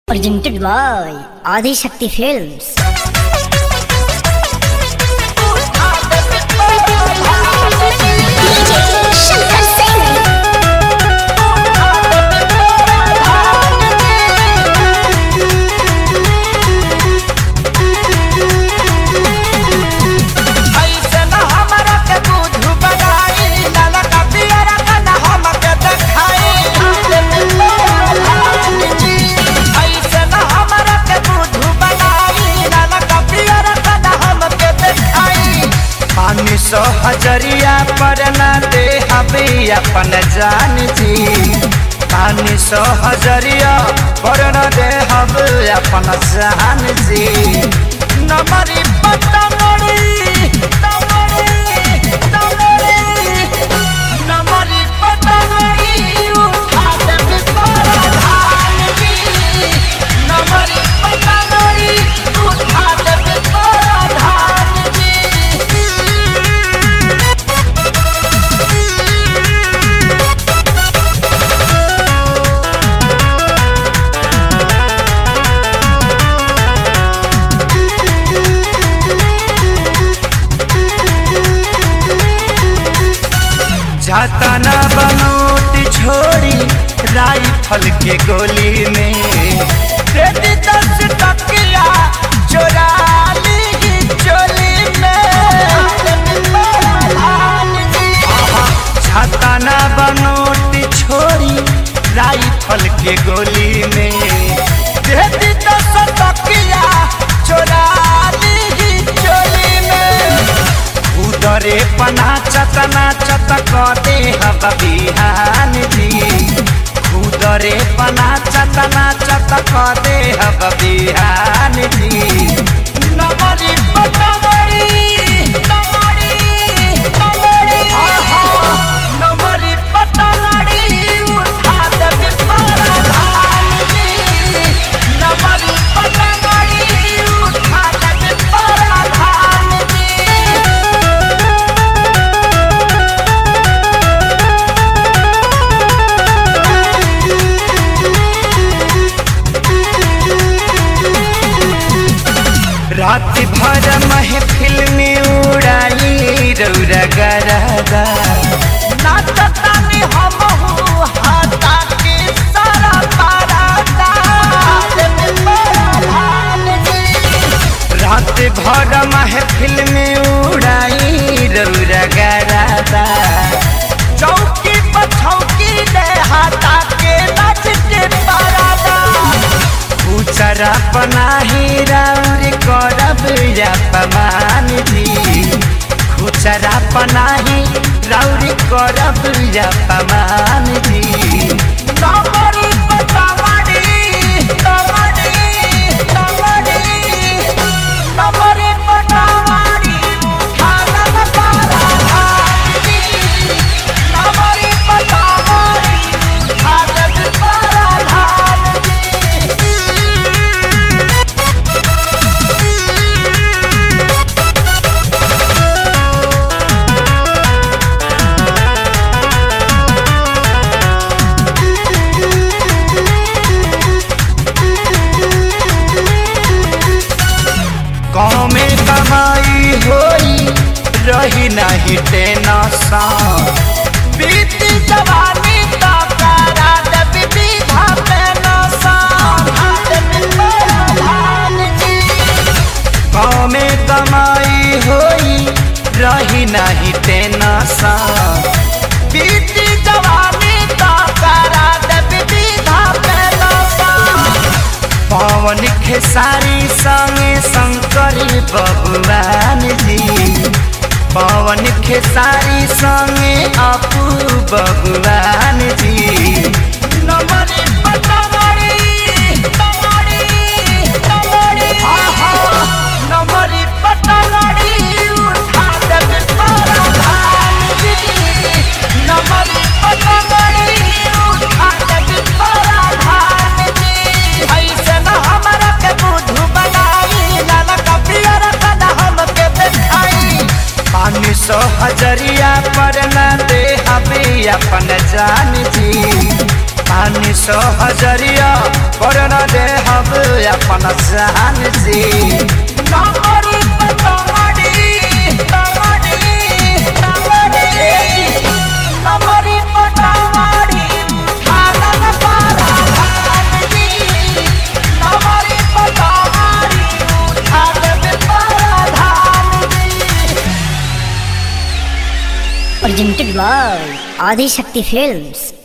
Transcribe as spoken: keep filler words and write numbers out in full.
Presented by Adi Shakti Films. सौ हजरिया पर ना दे हबी अपन जान जी। पानी सौ हजरिया पर ना दे हब अपन जान जी। नमरी पतमड़ी तमड़ी तमड़ी नमरी पतमड़ी उठा दे बिपरा धान जी। नमरी पतमड़ी उठा दे बिपरा धान जी। जाता ना बनोटी छोड़ी राइफल के गोली में रेडी दस टकिया चोरा ली चोली में। जाता ना बनोटी छोड़ी राइफल के गोली में रेडी दस टकिया चोरा ली चोली में। उधरे पना चतना चतक दे हब बिहान जी। उधरे पना चतना चतक दे हब बिहान जी। नमरी पतमड़ी तमड़ी तमड़ी नमरी पतमड़ी उठा दे बिपरा धान जी। नमरी पतमड़ी उठा दे बिपरा धान जी। रात भर महफिल में उड़ाली रौरा गरदा नाचतानी हमहू हाथा के सारा पारादा। रात भर महफिल में उड़ाई रौरा गरदा चौकी पछौकी दे हाथा के नाच के पारादा। उचरा पनाही राउरी करब या पमान जी। खुचरा पनाही राउरी करब या पमान जी। नमरी पतमड़ी तमड़ी तमड़ी नमरी पतमड़ी उठा दे बिपरा धान जी। नमरी पतमड़ी उठा दे बिपरा धान जी। गाँव में कमाई होई रही नहीं टेंशन। बीती जवानी तो करा दे विधा पेंशन। गाँव में कमाई होई रही नहीं टेंशन। बीती जवानी तो करा दे विधा पेंशन। पवन खेसारी संगे शंकरी भगवान जी। पवन खेसारी संगे अपू भगवान जी। नमरी पतमड़ी तमड़ी तमड़ी नमरी पतमड़ी उठा दे बिपरा धान जी। नमरी पतमड़ी उठा दे बिपरा धान जी। ऐसे न हमरा के बुद्धू बनाई लाला कपियर कदा हमके बैठाई। पानी सौ हजरिया पर ना दे हबी अपन जान जी। पानी सौ हजरिया पर न दे हम अपन जान जी नमरी पतंगड़ी तंगड़ी तंगड़ी नमरी पतंगड़ी खानन पारा धान जी नमरी पतंगड़ी खानन पारा धान जी। Presented by Adi Shakti Films.